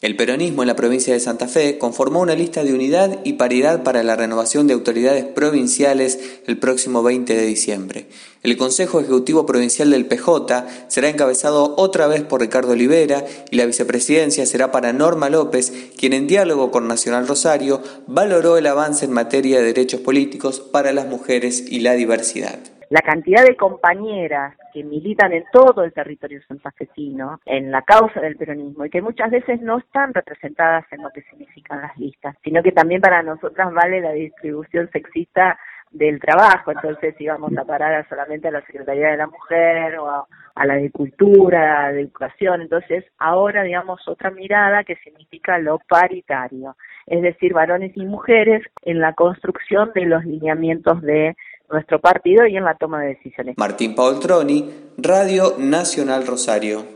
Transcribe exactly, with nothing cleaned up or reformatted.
El peronismo en la provincia de Santa Fe conformó una lista de unidad y paridad para la renovación de autoridades provinciales el próximo veinte de diciembre. El Consejo Ejecutivo Provincial del P J será encabezado otra vez por Ricardo Olivera y la vicepresidencia será para Norma López, quien en diálogo con Nacional Rosario valoró el avance en materia de derechos políticos para las mujeres y la diversidad. La cantidad de compañeras que militan en todo el territorio santafesino en la causa del peronismo y que muchas veces no están representadas en lo que significan las listas, sino que también para nosotras vale la distribución sexista del trabajo. Entonces íbamos a parar solamente a la Secretaría de la Mujer o a, a la de Cultura, de Educación. Entonces ahora, digamos, otra mirada que significa lo paritario, es decir, varones y mujeres en la construcción de los lineamientos de nuestro partido y en la toma de decisiones. Martín Paul Troni, Radio Nacional Rosario.